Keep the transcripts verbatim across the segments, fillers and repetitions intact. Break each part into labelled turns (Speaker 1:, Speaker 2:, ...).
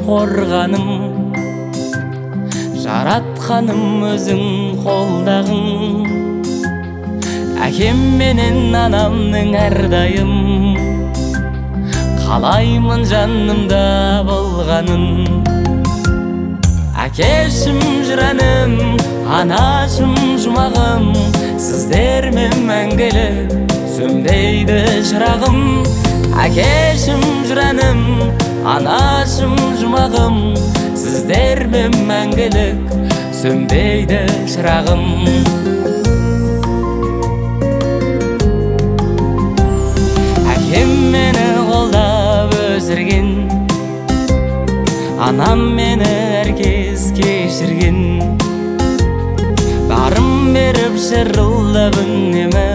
Speaker 1: қорғаным, жаратқаным өзің қолдағың. Әкем менен анамның әрдайым қалаймын жанымда болғанын. Әкешім жүранім, анашым жұмағым, сіздермен мәңгілік сөнбейді шырағым. Әкешім жүранім, анашым жұмағым, сіздермен мәңгілік сөнбейді шырағым. Әкем мені қолдап өсірген, анам мені әркез кешірген. Барым беріп шырылдап үнемі,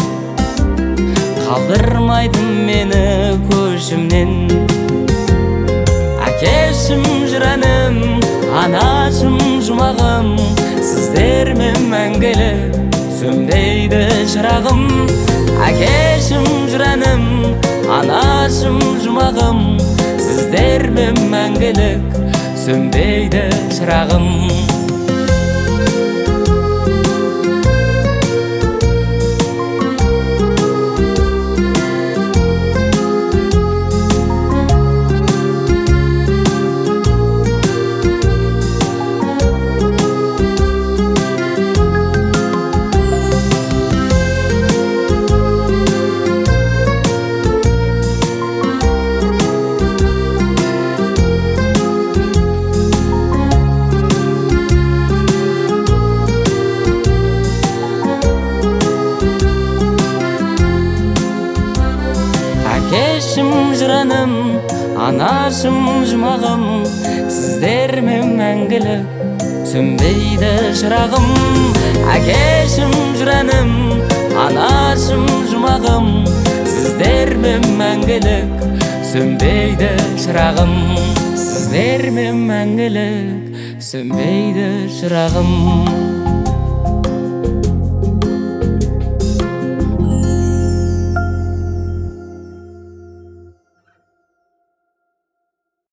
Speaker 1: қалдырмайтын мені көшімнен. Әкешім жүранім, анашым жұмағым, сіздермен мәңгілік сөнбейді шырағым. Әкешім жүранім, анашым жұмағым, сіздермен мәңгілік сөнбейді шырағым. Әкешім жүранім, анашым жұмағым, сіздермен мәңгілік сөнбейді шырағым. Әкешім жүранім, анашым жұмағым, сіздермен мәңгілік сөнбейді шырағым. Сіздермен мәңгілік сөнбейді шырағым.